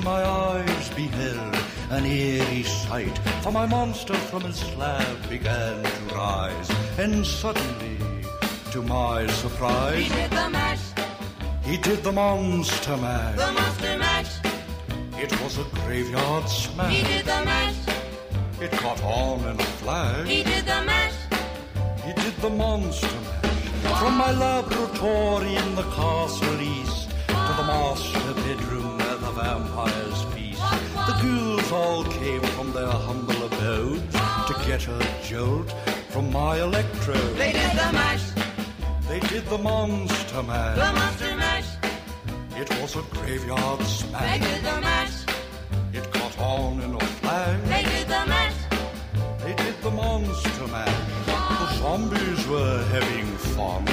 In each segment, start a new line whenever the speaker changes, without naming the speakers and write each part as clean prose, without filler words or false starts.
my eyes beheld an eerie sight, for my monster from his slab began to rise, and suddenly, to my surprise,
he did the mash.
He did the monster mash.
The monster mash.
It was a graveyard smash.
He did the mash.
It caught on in a flash.
He did the mash.
He did the monster mash. From my laboratory in the castle east to the master bedroom where the vampires feast, the ghouls all came from their humble abodes to get a jolt from my electrode.
They did the mash.
They did the monster mash.
The monster mash.
It was a graveyard smash.
They did the mash.
It caught on in a flash.
They did the mash.
They did the monster mash. The zombies were having fun.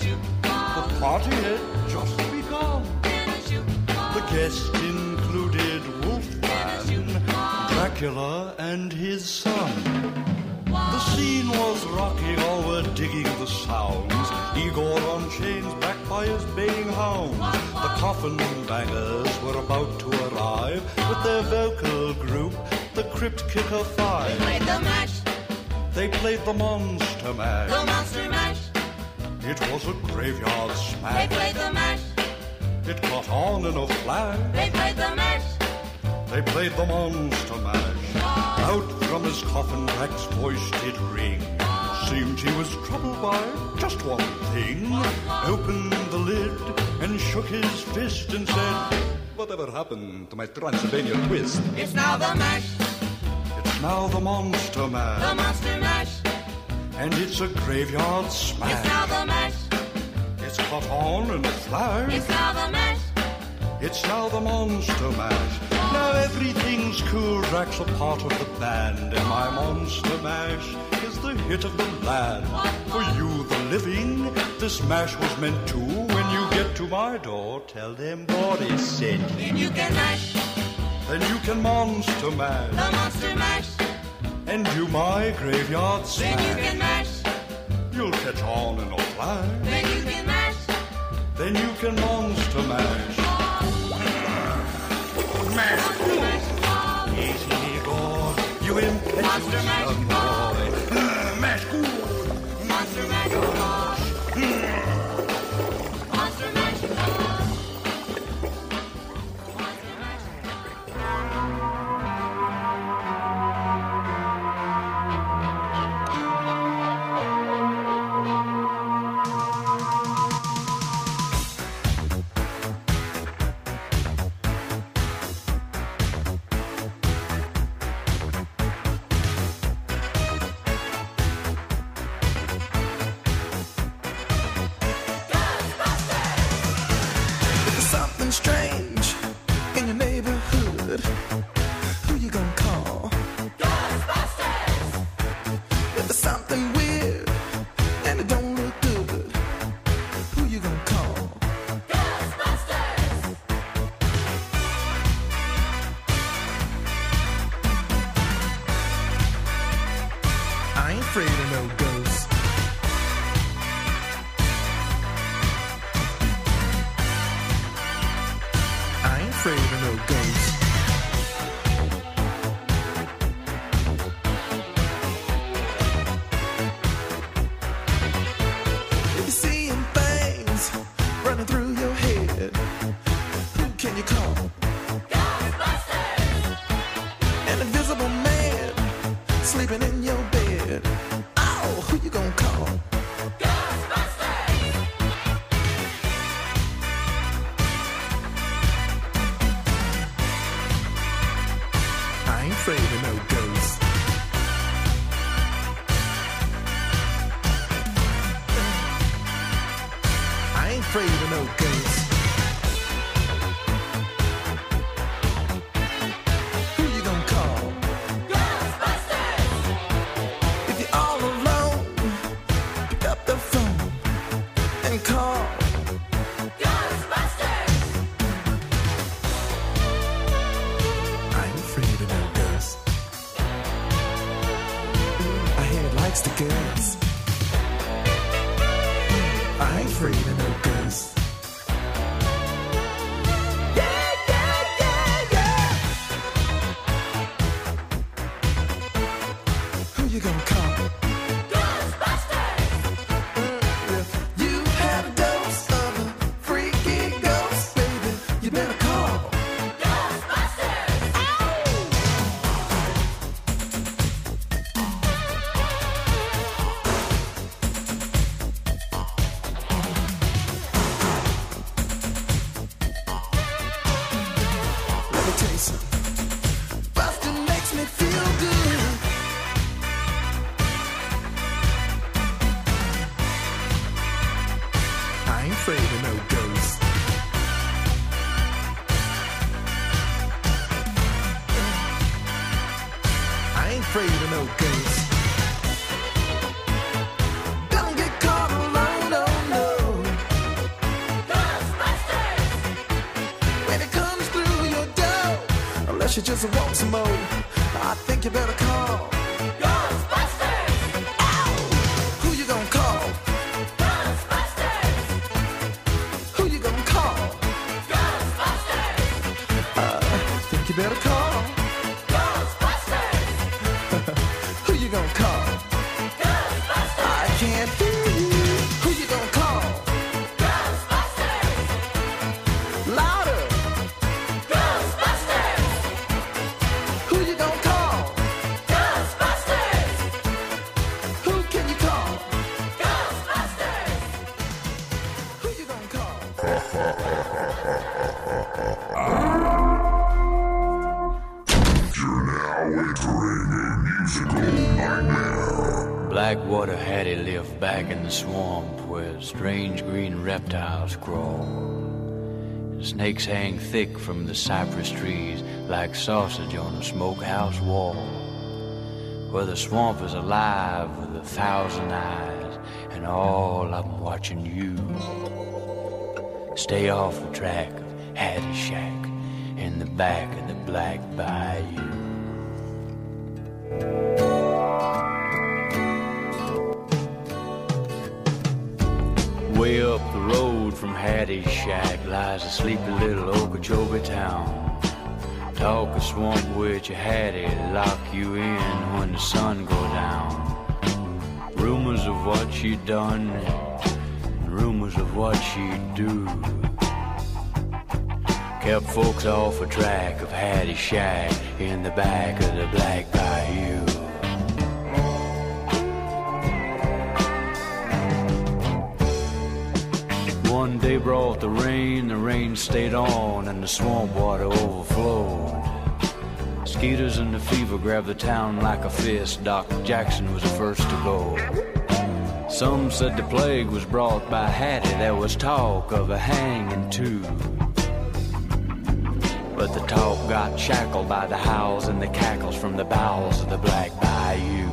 The party had just begun. The guests included Wolfman, Dracula, and his son. The scene was rocking, all were digging the sounds. Igor on chains, backed by his baying hounds. The coffin bangers were about to arrive with their vocal group, the Crypt Kicker Five.
They played the mash.
They played the monster mash.
The monster mash.
It was a graveyard smash.
They played the mash.
It caught on in a flash.
They played the mash.
They played the monster mash. Out from his coffin, Drac's voice did ring. Seemed he was troubled by just one thing. Opened the lid and shook his fist and said, "Whatever happened to my Transylvania twist?"
It's now the mash.
It's now the monster mash.
The monster mash.
And it's a graveyard smash.
It's now the mash.
It's caught on in a flash.
It's now the mash.
It's now the monster mash. Now everything's cool. Drac's a part of the band, and my monster mash is the hit of the land. For you, the living, this mash was meant to. When you get to my door, tell them Boris sent you.
Then you can mash.
Then you can monster mash.
The monster mash.
And do my graveyard smash.
Then you can mash.
You'll catch on in a flash.
Then you can mash.
Then you can monster mash. Mash. Easy, Igor. You impetuous young boy. Mash.
Monster mash. Monster mash.
afraid of no ghosts. Don't get caught alone, no, no.
Ghostbusters!
When it comes through your door, unless you just want some more, I think you better call
Ghostbusters!
Ow! Who you gonna call?
Ghostbusters!
Who you gonna call?
Ghostbusters!
Think you better call.
Ghostbusters!
Who you gonna call?
Ghostbusters!
I can't hear you. Who you gonna call?
Ghostbusters!
Louder.
Ghostbusters!
Who you gonna call?
Ghostbusters!
Who can you call?
Ghostbusters!
Who you gonna call?
Blackwater Hattie lived back in the swamp where strange green reptiles crawl. Snakes hang thick from the cypress trees like sausage on a smokehouse wall. Where the swamp is alive with 1,000 eyes and all of them watching you. Stay off the track of Hattie Shack in the back of the Black Bayou. Way up the road from Hattie's shack lies a sleepy little Okeechobee town. Talk a swamp witch of Hattie, lock you in when the sun go down. Rumors of what she'd done, and rumors of what she'd do, kept folks off a track of Hattie's shack in the back of the Black Bayou. One day brought the rain stayed on, and the swamp water overflowed. Mosquitoes and the fever grabbed the town like a fist. Doc Jackson was the first to go. Some said the plague was brought by Hattie. There was talk of a hanging too. But the talk got shackled by the howls and the cackles from the bowels of the Black Bayou.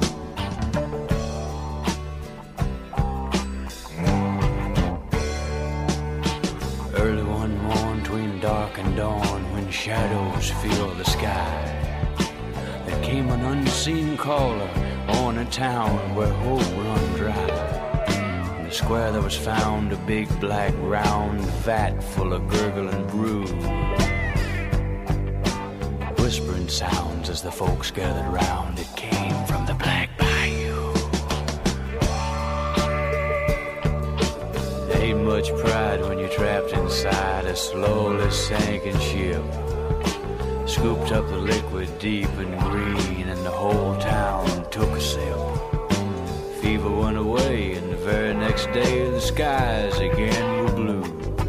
Early one morn, between dark and dawn, when shadows filled the sky, there came an unseen caller on a town where hope run dry. In the square there was found a big black round vat full of gurgling brew. Whispering sounds as the folks gathered round. It came from the Black Bayou. There ain't much pride when you're trapped inside a slowly sinking ship. Scooped up the liquid deep and green, and the whole town took a sip. Fever went away, and the very next day the skies again were blue.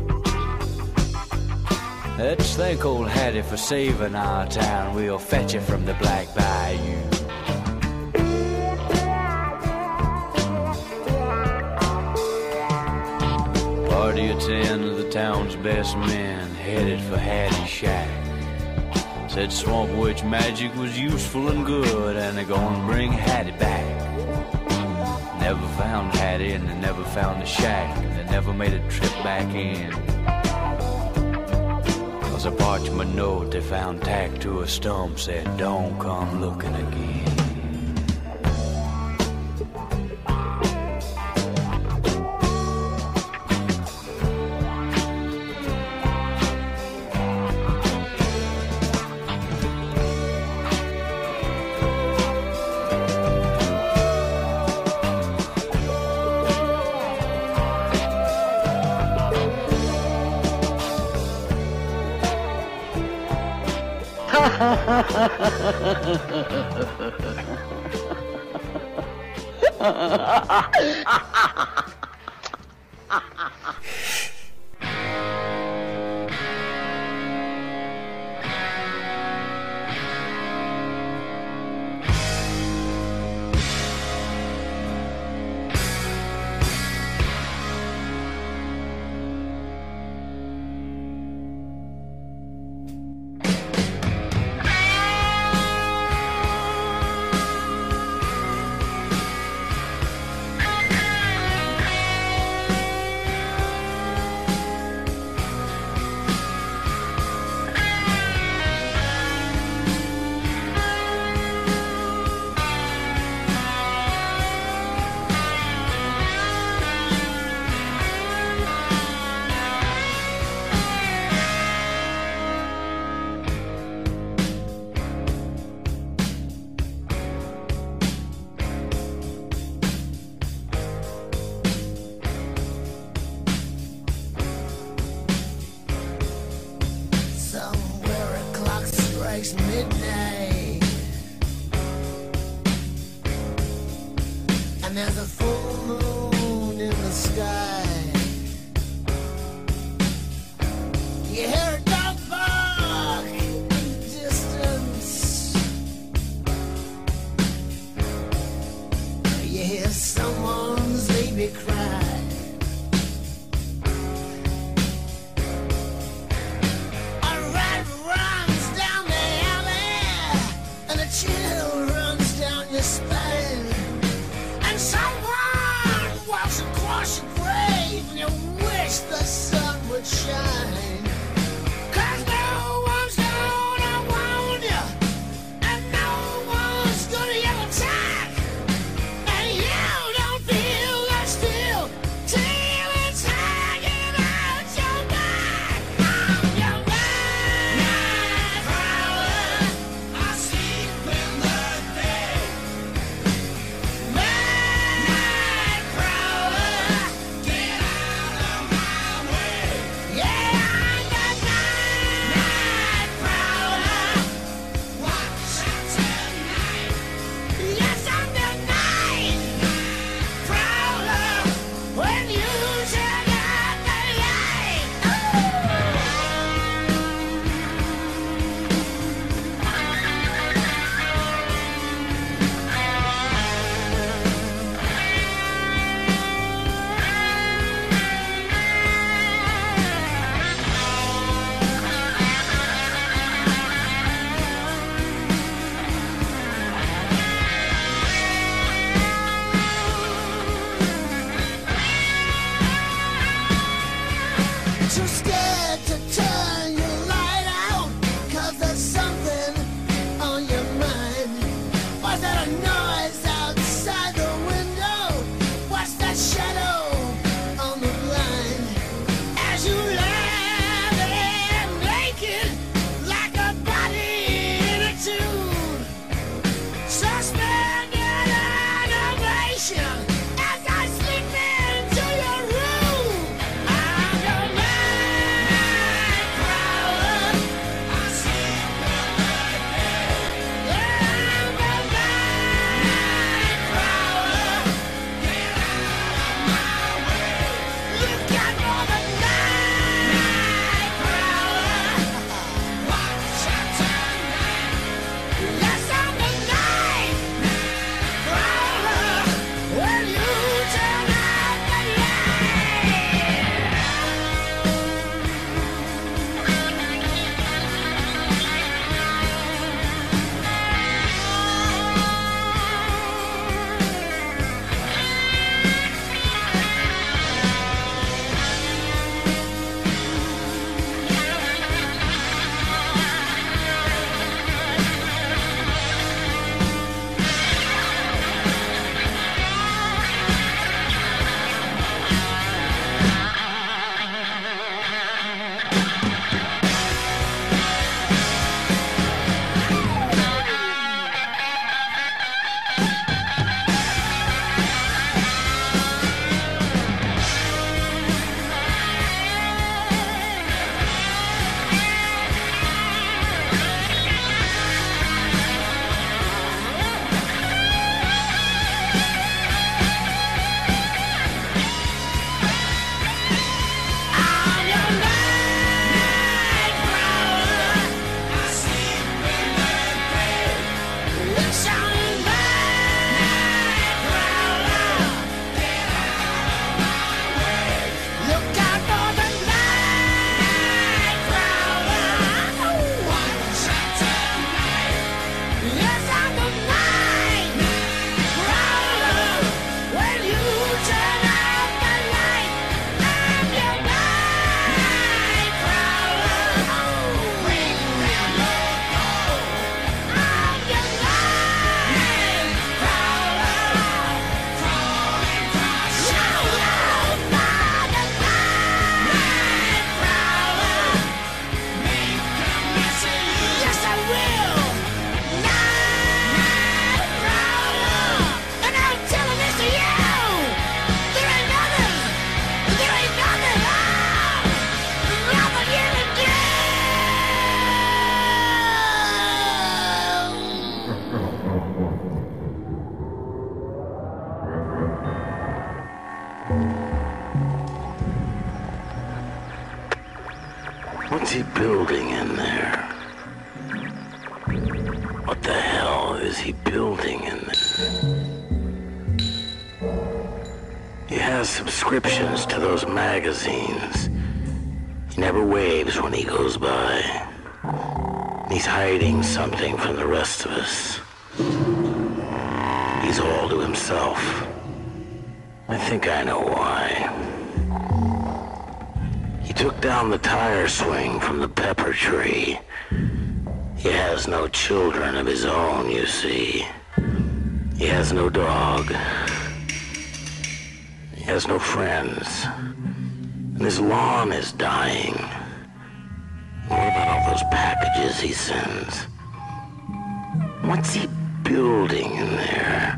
Let's thank old Hattie for saving our town. We'll fetch you from the Black Bayou. Party of 10 of the town's best men headed for Hattie's shack. Said Swamp Witch magic was useful and good, and they're gonna bring Hattie back. Never found Hattie, and they never found the shack. They never made a trip back in. A parchment note they found tacked to a stump said, "Don't come looking again."
It's midnight, and there's a full moon in the sky. You hear a dog bark in the distance. You hear someone's baby cry. Chill runs down your spine, and someone walks across your grave, and you wish the sun would shine. 'Cause no one's gonna warn you, and no one's gonna yell attack, and you don't feel that still till it's hanging out your back. I'm your night prowler. I sleep in the day. Night prowler, get out of my way. Yeah, I'm the night prowler. Watch out tonight. Yes, I'm the night prowler. When you turn out the light. Too scared to turn your light out, 'cause there's something on your mind. Was that a noise outside the window? What's that shadow on the blind? As you lie there naked, like a body in a tube, suspended animation as I slip into your room. I'm your night
What's he building in there? What the hell is he building in there? He has subscriptions to those magazines. He never waves when he goes by. He's hiding something from the rest of us. He's all to himself. I think I know why. He took down the tire swing from the pepper tree. He has no children of his own, you see. He has no dog. He has no friends. And his lawn is dying. What about all those packages he sends? What's he building in there?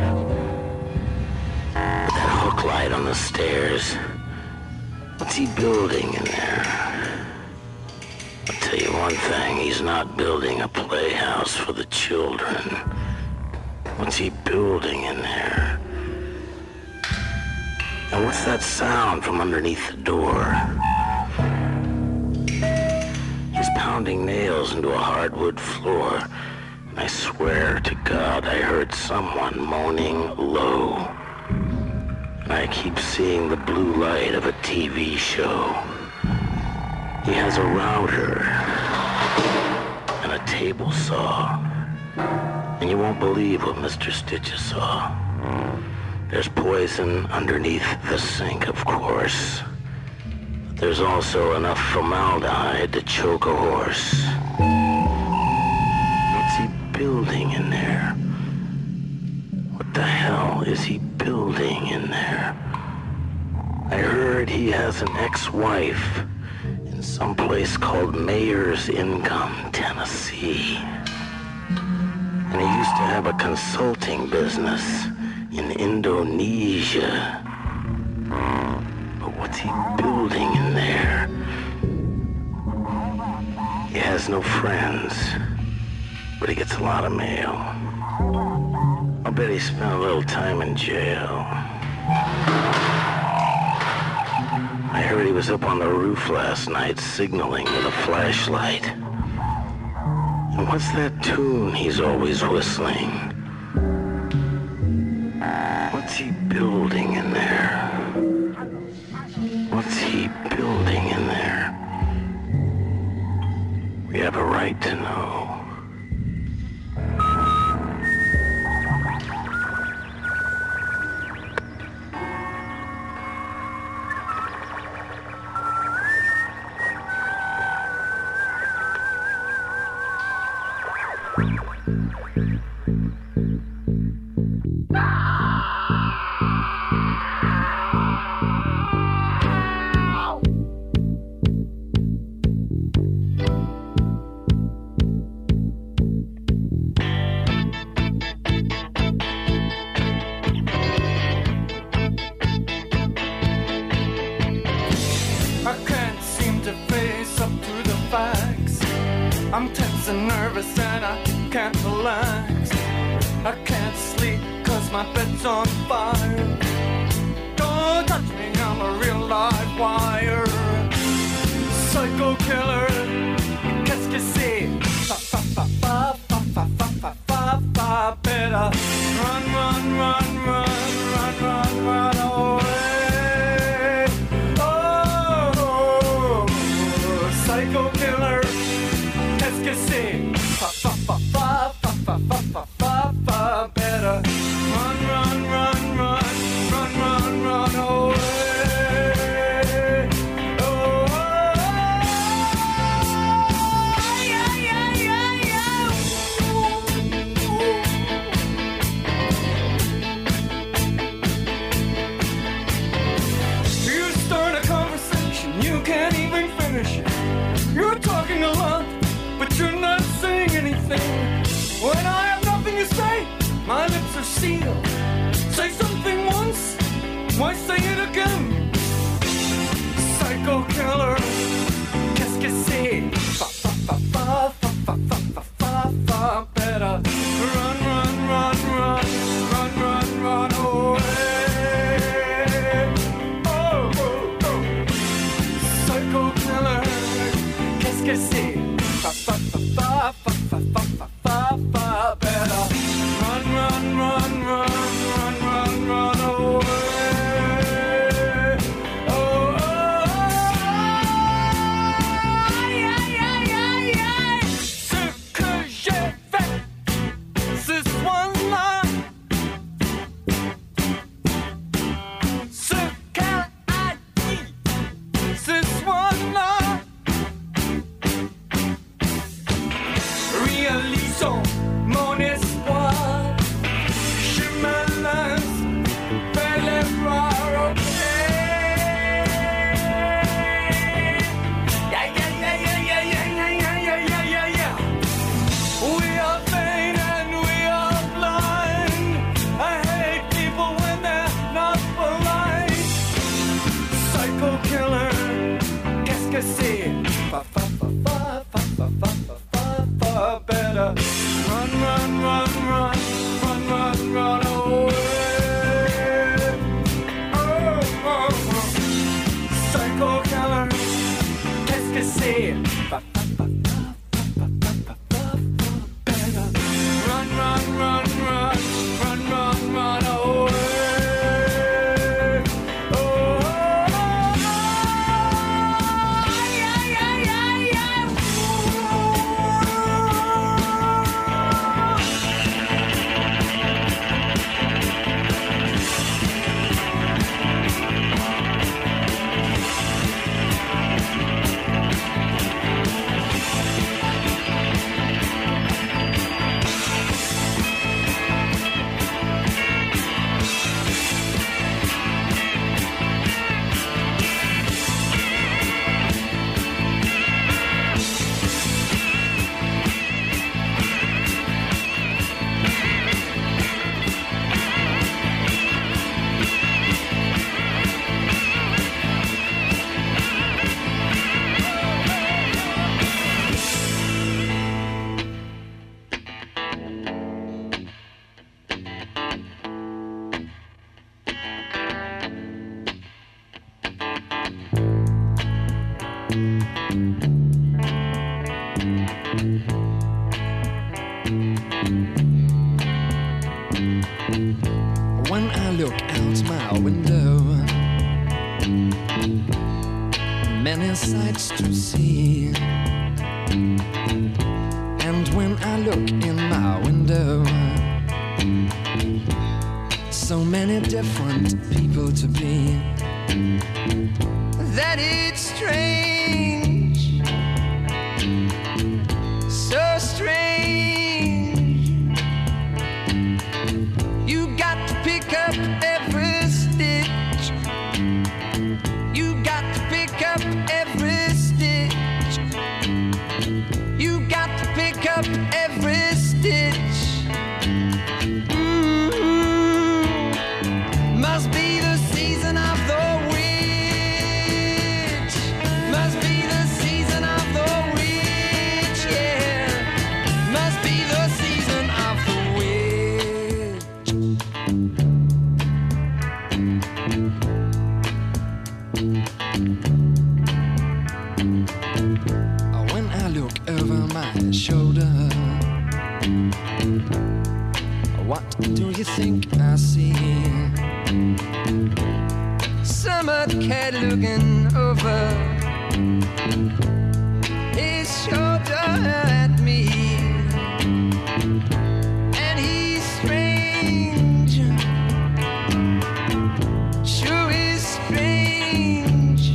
With that hook light on the stairs. What's he building in there? I'll tell you one thing, he's not building a playhouse for the children. What's he building in there? And what's that sound from underneath the door? He's pounding nails into a hardwood floor. And I swear to God I heard someone moaning low. And I keep seeing the blue light of a TV show. He has a router and a table saw. And you won't believe what Mr. Stitches saw. There's poison underneath the sink, of course. But there's also enough formaldehyde to choke a horse. What's he building in there? What the hell is he building in there? I heard he has an ex-wife in some place called Mayor's Income, Tennessee. And he used to have a consulting business in Indonesia. But what's he building in there? He has no friends, but he gets a lot of mail. I'll bet he spent a little time in jail. I heard he was up on the roof last night signaling with a flashlight. And what's that tune he's always whistling? What's he building in there? What's he building in there? We have a right to know.
I'm tense and nervous and I can't relax. I can't sleep cause my bed's on fire. Don't touch me, I'm a real live wire. Psycho killer, qu'est-ce que c'est? Fa fa fa fa fa fa fa fa fa fa. Better run, run, run, run, run, run, run away. Oh, psycho killer. Qu'est-ce que c'est? Fa fa fa fa fa fa fa fa fa fa. Better run, run, run, run, run, run, run away. Oh, yeah, yeah, yeah, yeah. You start a conversation, you can't even finish it. You're talking a lot, but you're not saying anything. When I have nothing to say, my lips are sealed. Say something once, why say it again? Psycho killer, qu'est-ce que c'est? Fa fa fa fa fa fa fa fa fa fa. Better run, run, run, run, run, run, run away. Oh, oh, oh. Psycho killer. qu'est-ce que c'est? Fa fa fa fa fa fa fa fa fa fa. Better run, run, run, run, run, run, run away. Oh, oh, oh. Aïe, aïe, aïe, aïe, aïe. Ce que j'ai fait ce soir-là, ce qu'elle a dit ce soir-là, réalisons mon espoir. Je me lance vers les bras, ok. Yeah, yeah, yeah, yeah, yeah, yeah, yeah, yeah, yeah, yeah, yeah. We are vain and we are blind. I hate people when they're not polite. Psycho killer, qu'est-ce que c'est? Fa fa fa fa fa fa fa fa fa fa. Better run, run, run, run, run, run, run away. Oh, oh, oh. Psycho killer, qu'est-ce que c'est? Fa fa fa fa fa fa fa fa. Better run, run, run, run, run, run, run away. Oh, oh, oh. Aïe, aïe, aïe, aïe, aïe.
When I look out my window, many sights to see. And when I look in my window, so many different people to be, that it's strange, so strange. You got to pick up every stitch. You got to pick up every stitch. You got to pick up every stitch. Must be the season of the witch. Must be the season of the witch, yeah. Must be the season of the when I look over my shoulder, what do you think I see? Summer cat looking over his shoulder at me, and he's strange, sure is strange.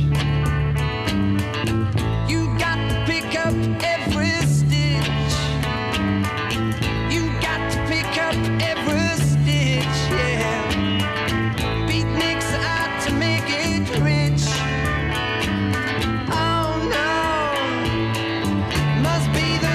You got to pick up every stitch. You got to pick up every stitch, yeah. Beatniks out to make it rich. Oh no, must be the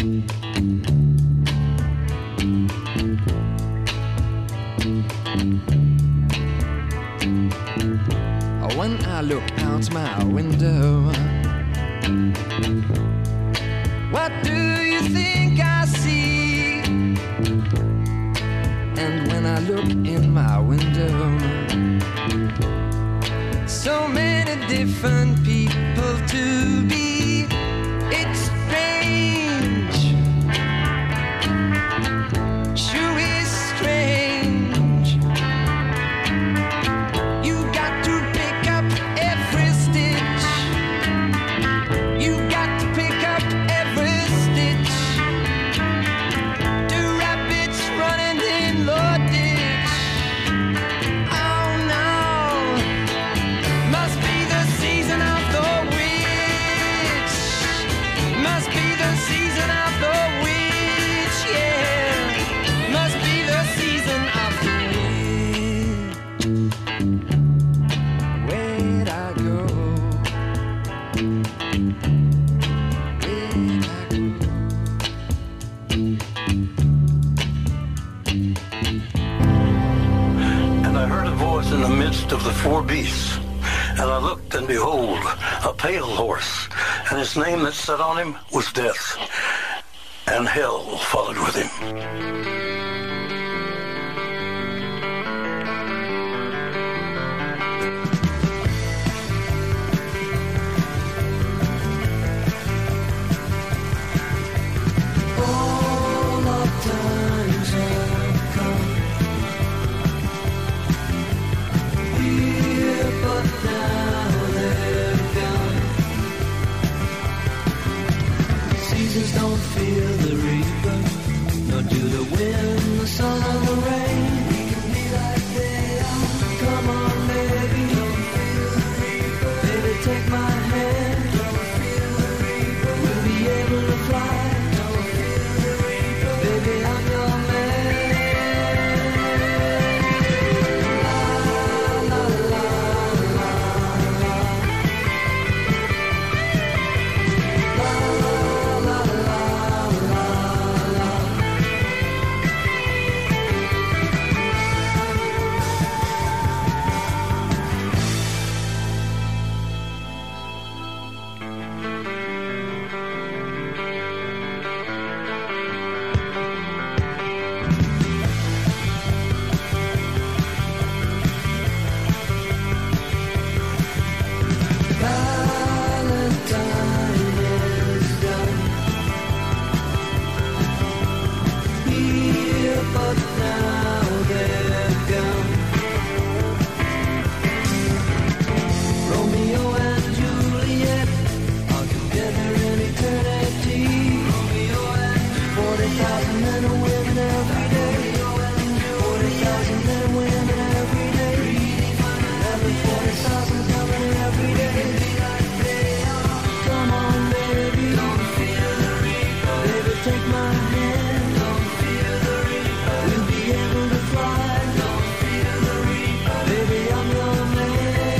When I look out my window, what do you think I see? And when I look in my window, so many different people to be. It's strange, sure is strange. You got to pick up every stitch. You got to pick up every stitch. Two rabbits running in the ditch. Oh no, must be the season of the witch. Must be the season of the witch, yeah. Must be the season of the witch. Where'd I go? Where'd I go?
And I heard a voice in the midst of the four beasts. And I looked, and behold, a pale horse, and his name that sat on him was Death, and hell followed with him.
All of times have come here, but now they're gone. Seasons don't fear the reaper, nor do the wind, the sun, or the rain. We can be like they are. Come on, baby, don't feel the reaper. Baby, take my hand. Don't feel the reaper. We'll be able to fly. Don't feel the reaper. Baby, I'm your man. La la la la la. La la la la la. Valentine is done here, but now they're gone. Romeo and Juliet are together in eternity. Romeo and 40,000 men and women every day. 40,000 men and women every day. Every 40,000 coming every day. Come on, baby, don't feel the reaper. Baby, take my hand. Don't feel the reaper. We'll be able to fly. Don't feel the reaper. Baby, I'm your man.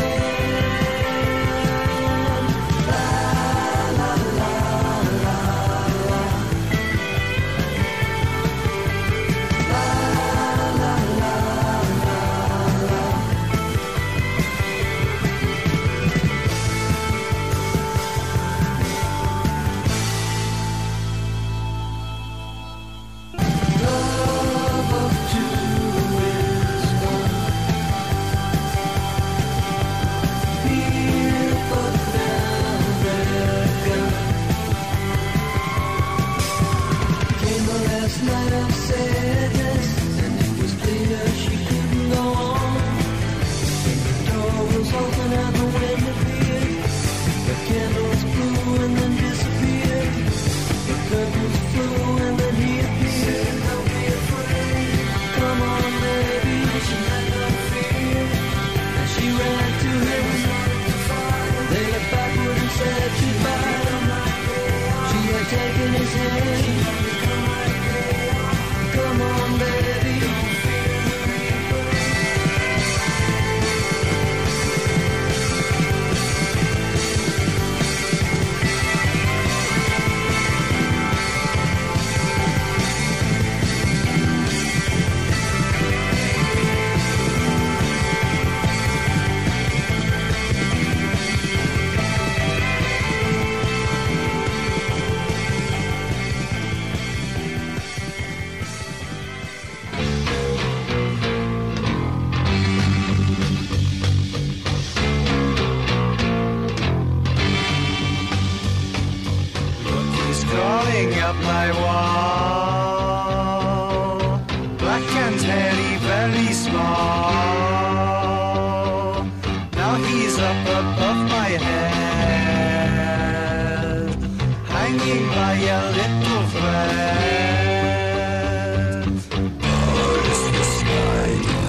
La la la la la. La la la la la. Love of two is gone. Here, but now they're gone. Came the last night of sadness, and it was clear she couldn't go on. The door was open and the wind appeared. The candles flew and then disappeared. The curtains flew and then he appeared. Don't be afraid. Come on, baby. She had no fear. And she ran to him. They looked backward and said goodbye. She had taken his hand. Come on, baby.
crawling up my wall. Black and hairy, very small. Now he's up above my head, hanging by a little thread. Oh, it's the spider.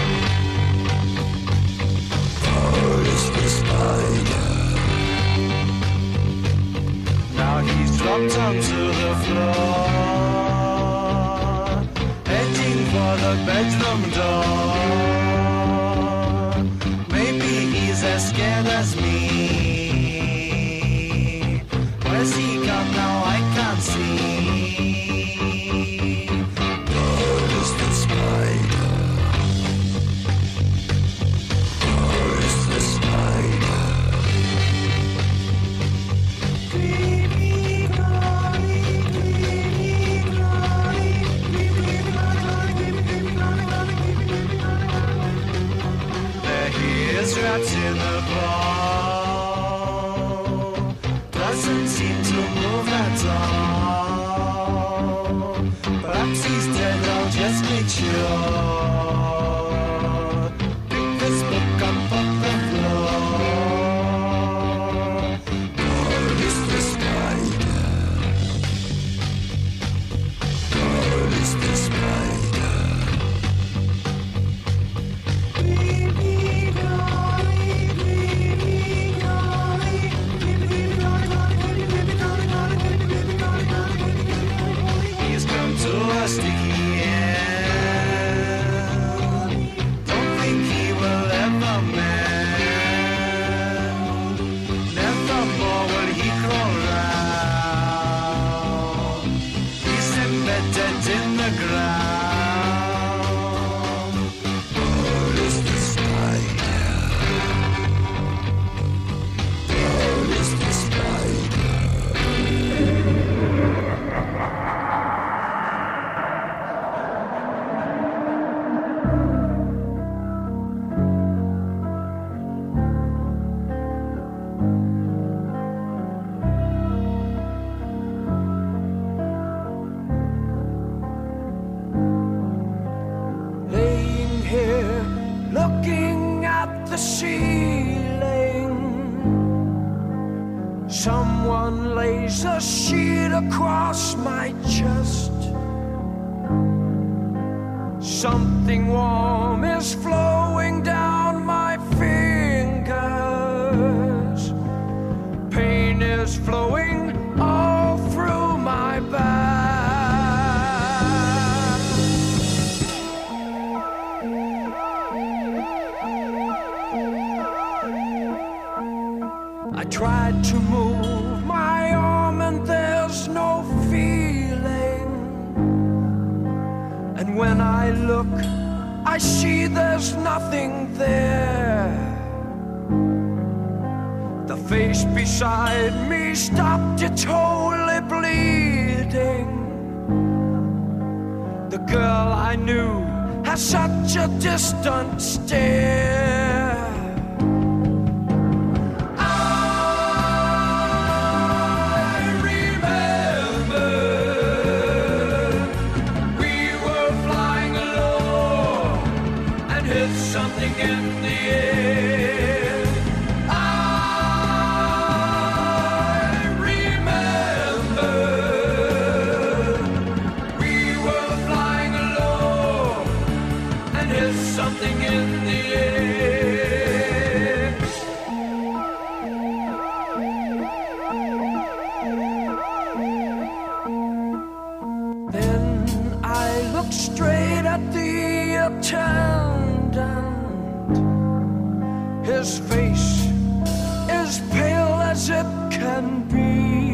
Oh, it's the spider. Now he's dropped onto the floor, heading for the bedroom door. Maybe he's as scared as me. Where's he gone now? I can't see. Oh, it's the spider. Oh, it's the spider. There he is, wrapped in a ball. Doesn't seem to move at all. Perhaps he's dead, I'll just make sure. Pick this book up off the floor. Oh, it's the spider. Oh, it's the spider. He's come to a sticky end. Don't think he will ever mend. Never more will he crawl round. He's embedded in the ground. Oh, it's the spider. Oh, it's the spider.
Laying here, looking at the ceiling. Someone lays a sheet across my chest. Something warm is flowing down my fingers. Pain is flowing all through my back. I tried to move my arm and there's no feeling. And when I look, I see there's nothing there. The face beside me stopped, it's wholly bleeding. The girl I knew has such a distant stare. Something in the air. I remember we were flying low and hit something in the air. Then I looked straight at the attendant. His face is pale as it can be.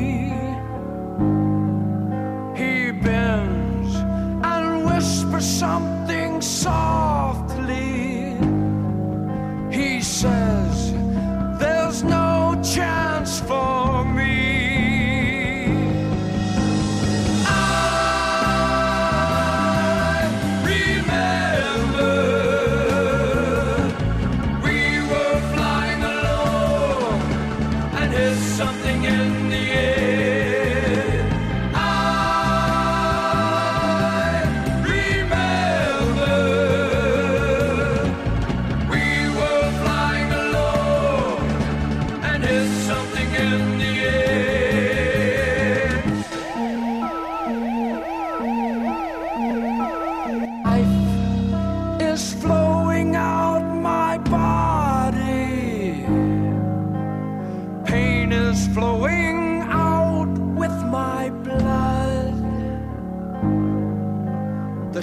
He bends and whispers something softly. He says, there's no chance for me. I remember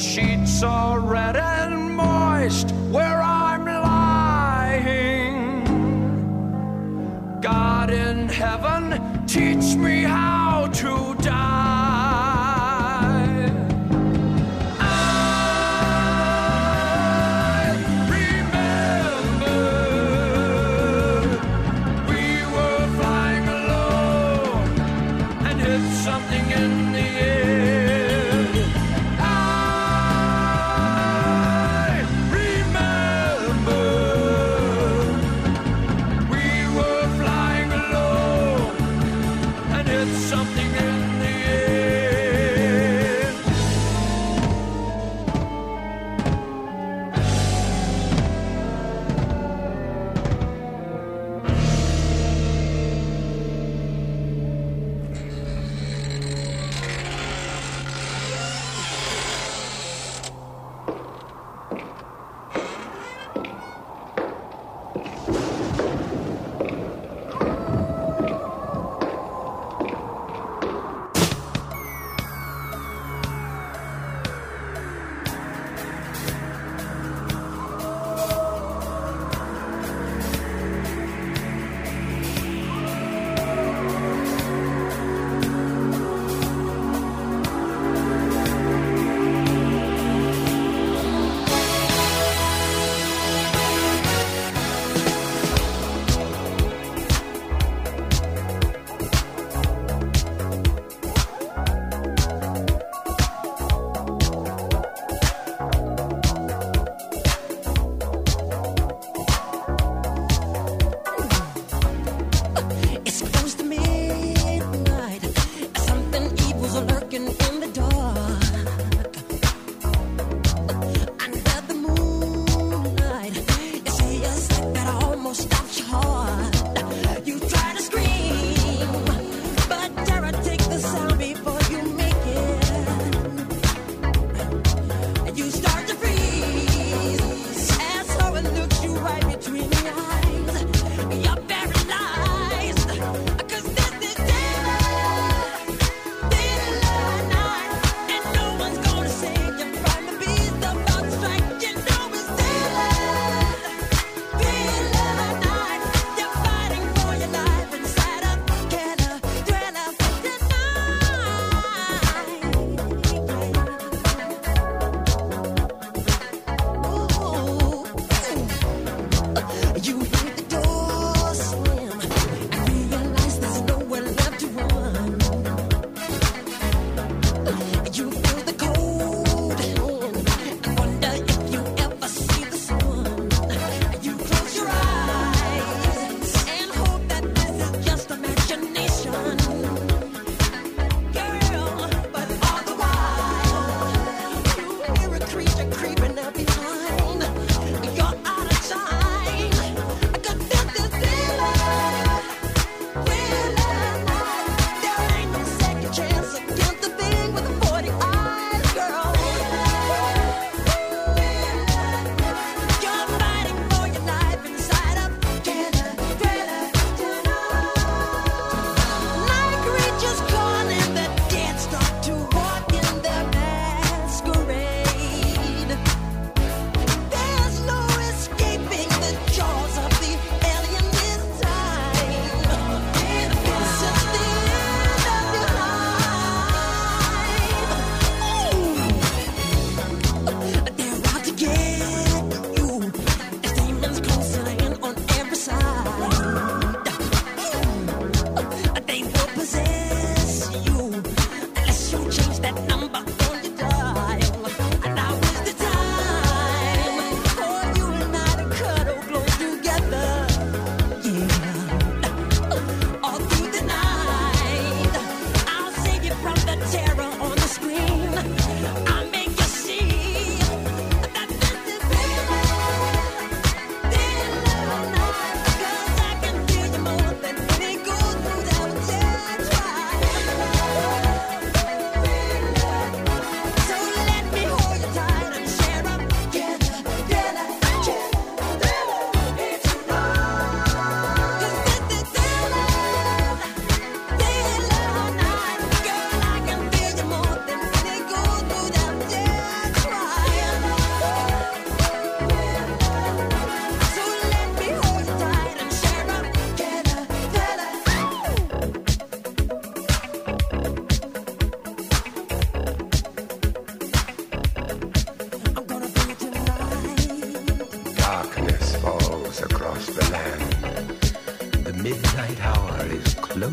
sheets are red and moist where I'm lying. God in heaven, teach me how to die.